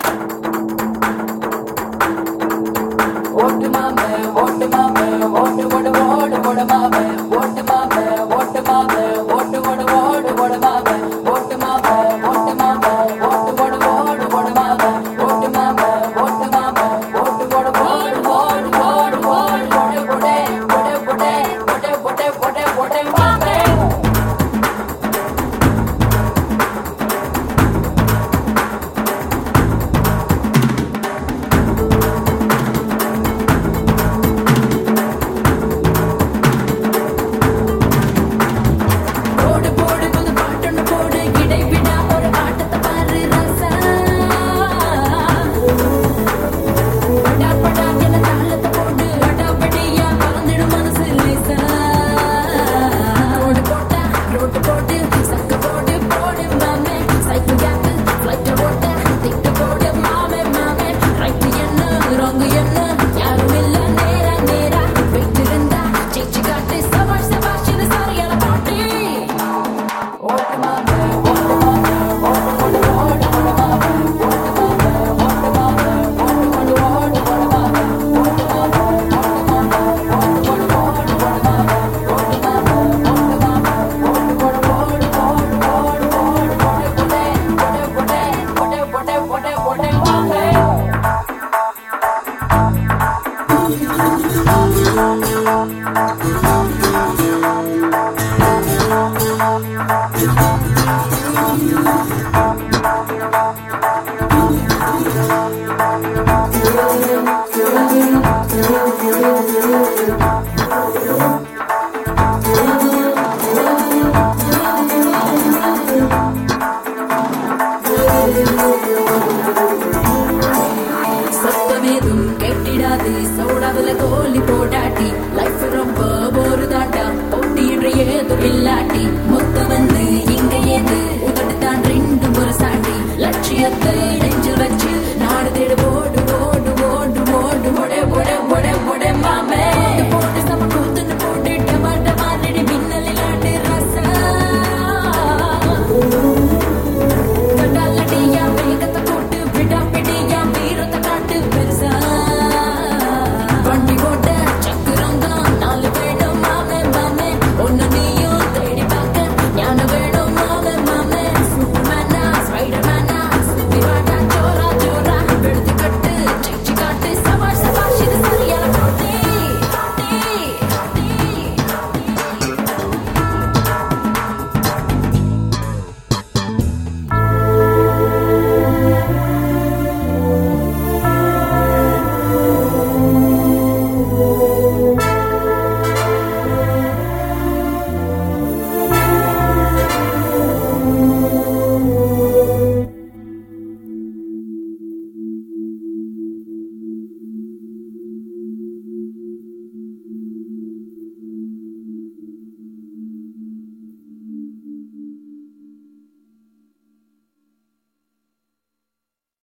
ஓட்டு மாமே ஓட்டு மாமே ஓட்டு ஓடு ஓடு ஓடு மாமே ஓட்டு மாமே ஓட்டு மாமே ஓட்டு ஓடு ஓடு ஓடு மாமே ஓட்டு மாமே ஓட்டு மாமே ஓட்டு ஓடு ஓடு ஓடு மாமே ஓட்டு மாமே ஓட்டு மாமே ஓட்டு ஓடு ஓடு ஓடு ஓடு ஓடு ஓடு ஓடே ஓடே ஓடே ஓடே ஓடே ஓடே ஓடே மாமே சத்தமேதும் கெட்டிடாது சோடாவில கோலி போடாட்டி லைஃப் ரொம்ப போரு தாண்டா போட்டி என்று ஏதும் இல்லாட்டி மொத்த வந்து இங்க ஏது உதட்டு தான் ரெண்டும் ஒரு சாட்டி லட்சியத்தை